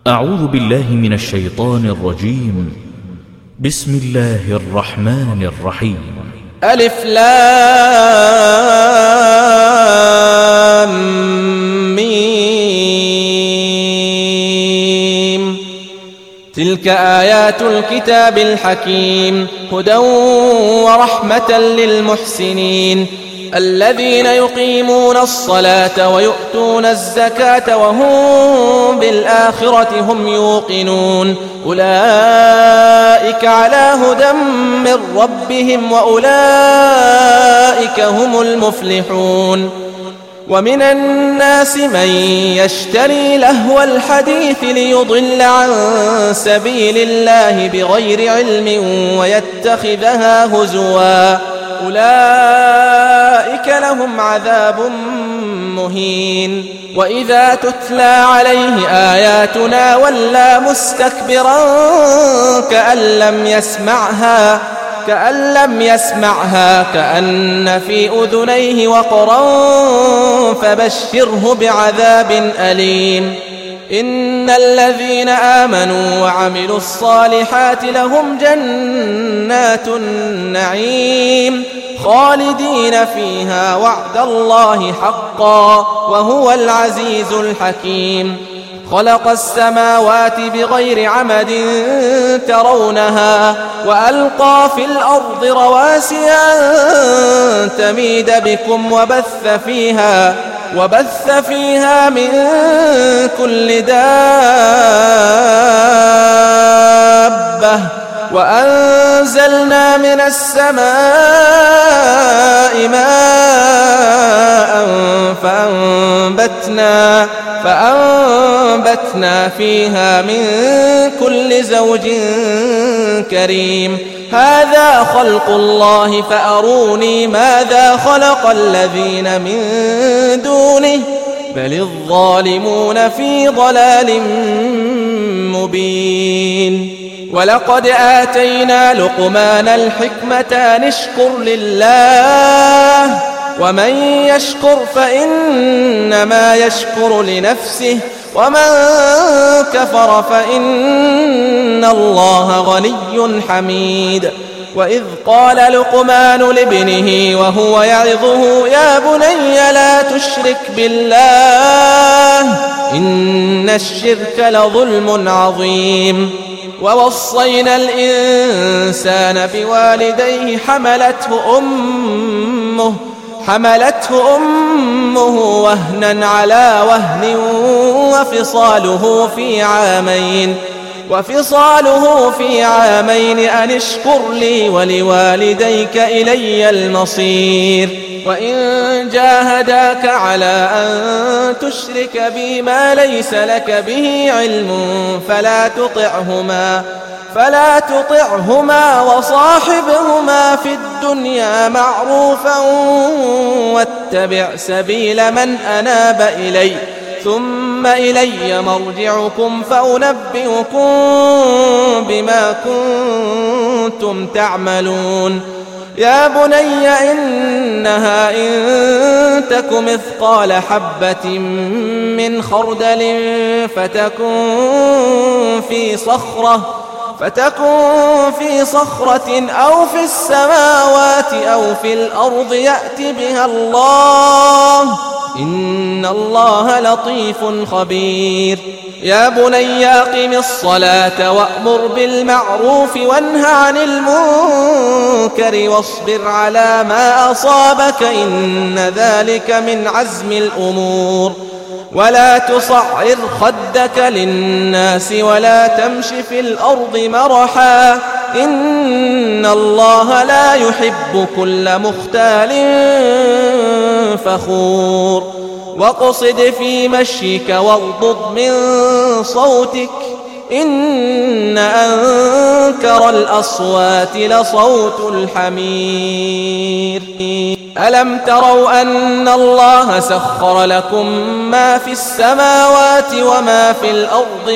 أعوذ بالله من الشيطان الرجيم. بسم الله الرحمن الرحيم. ألف لام ميم. تلك آيات الكتاب الحكيم هدى ورحمة للمحسنين الذين يقيمون الصلاة ويؤتون الزكاة وهم بالآخرة هم يوقنون أولئك على هدى من ربهم وأولئك هم المفلحون. ومن الناس من يشتري لهو الحديث ليضل عن سبيل الله بغير علم ويتخذها هزوا أولئك لهم عذاب مهين. وإذا تتلى عليه آياتنا ولى مستكبرا كأن لم يسمعها كأن في أذنيه وقرا فبشره بعذاب أليم. إن الذين آمنوا وعملوا الصالحات لهم جنات النعيم خالدين فيها وعد الله حقا وهو العزيز الحكيم. خلق السماوات بغير عمد ترونها وألقى في الأرض رواسي أن تميد بكم وبث فيها من كل دابة وأنزلنا من السماء ماء فأنبتنا فيها من كل زوج كريم. هذا خلق الله فأروني ماذا خلق الذين من دونه بل الظالمون في ضلال مبين. ولقد آتينا لقمان الحكمة أن اشكر لله ومن يشكر فإنما يشكر لنفسه ومن كفر فإن الله غني حميد. وإذ قال لقمان لابنه وهو يعظه يا بني لا تشرك بالله إن الشرك لظلم عظيم. ووصينا الإنسان بوالديه حملته أمه وهنا على وهن وفصاله في عامين أن اشكر لي ولوالديك إلي المصير. وإن جاهداك على أن تشرك بي ما ليس لك به علم فلا تطعهما وصاحبهما في الدنيا معروفا واتبع سبيل من أناب إلي ثم إلي مرجعكم فأنبئكم بما كنتم تعملون. يا بني إنها إن تك مثقال حبة من خردل فتكن في صخرة أو في السماوات أو في الأرض يأت بها الله إن الله لطيف خبير. يا بني أقم الصلاة وأمر بالمعروف وانه عن المنكر واصبر على ما أصابك إن ذلك من عزم الأمور. ولا تصعر خدك للناس ولا تمش في الأرض مرحا إن الله لا يحب كل مختال فخور. واقصد في مشيك واغضض من صوتك إن أنكر الأصوات لصوت الحمير. ألم تروا أن الله سخر لكم ما في السماوات وما في الأرض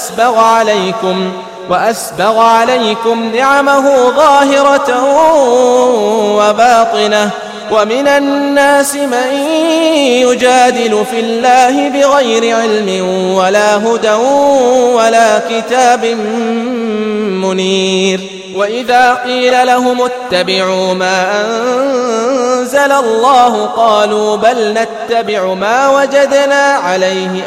وأسبغ عليكم نعمه ظاهرة وباطنة ومن الناس من يجادل في الله بغير علم ولا هدى ولا كتاب منير. وإذا قيل لهم اتبعوا ما أنزل الله قالوا بل نتبع ما وجدنا عليه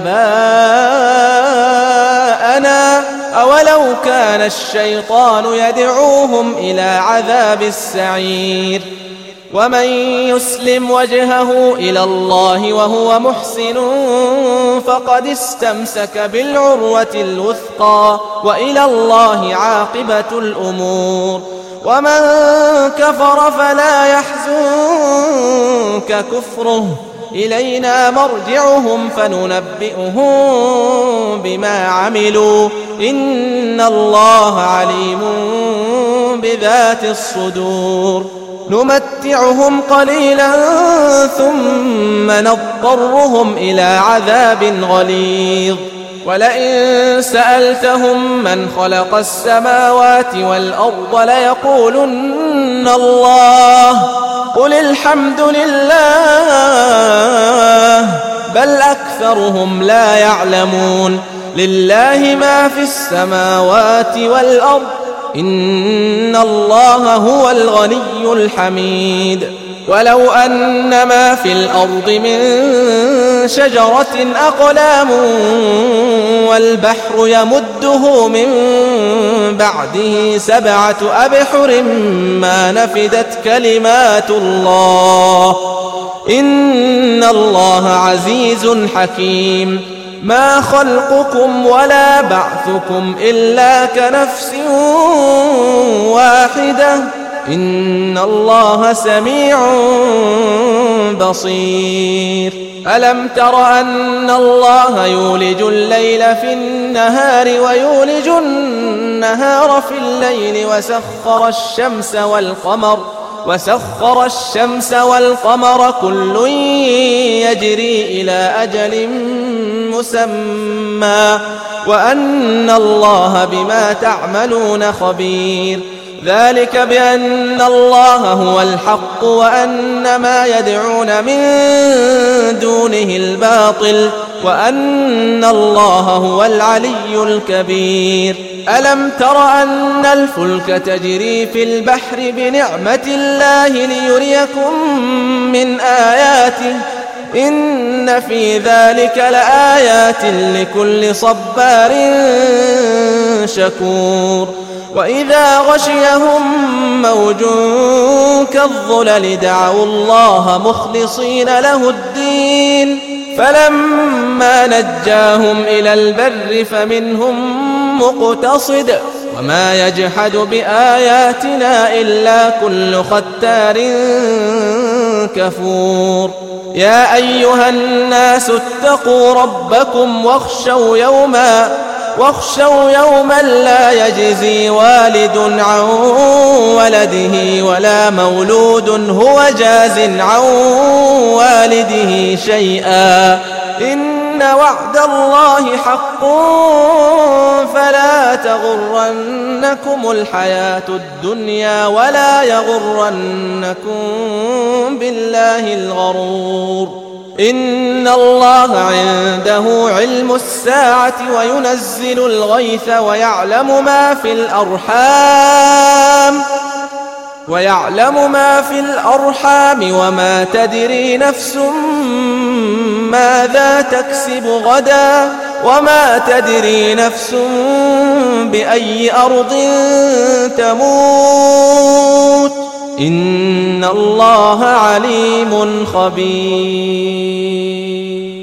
آباءنا أولو كان الشيطان يدعوهم إلى عذاب السعير. ومن يسلم وجهه إلى الله وهو محسن فقد استمسك بالعروة الوثقى وإلى الله عاقبة الأمور. ومن كفر فلا يحزنك كفره إلينا مرجعهم فننبئهم بما عملوا إن الله عليم بذات الصدور. نمتعهم قليلا ثم نضطرهم إلى عذاب غليظ. ولئن سألتهم من خلق السماوات والأرض ليقولن الله قل الحمد لله بل أكثرهم لا يعلمون. لله ما في السماوات والأرض إن الله هو الغني الحميد. ولو أن ما في الأرض من شجرة أقلام والبحر يمده من بعده 7 أبحر ما نفدت كلمات الله إن الله عزيز حكيم. ما خلقكم ولا بعثكم إلا كنفس واحدة إن الله سميع بصير. ألم تر أن الله يولج الليل في النهار ويولج النهار في الليل وسخر الشمس والقمر كل يجري إلى أجل مسمى وأن الله بما تعملون خبير. ذلك بأن الله هو الحق وأن ما يدعون من دونه الباطل وأن الله هو العلي الكبير. ألم تر أن الفلك تجري في البحر بنعمة الله ليريكم من آياته إن في ذلك لآيات لكل صبار شكور. وإذا غشيهم موج كالظلل دعوا الله مخلصين له الدين فلما نجاهم إلى البر فمنهم مقتصد وما يجحد بآياتنا إلا كل ختار كفور. يا أيها الناس اتقوا ربكم واخشوا يوما لا يجزي والد عن ولده ولا مولود هو جاز عن والده شيئا إن وعد الله حق فلا تغرنكم الحياة الدنيا ولا يغرنكم بالله الغرور. إن الله عنده علم الساعة وينزل الغيث ويعلم ما في الأرحام وما تدري نفس ماذا تكسب غدا وما تدري نفس بأي أرض تموت إن الله عليم خبير.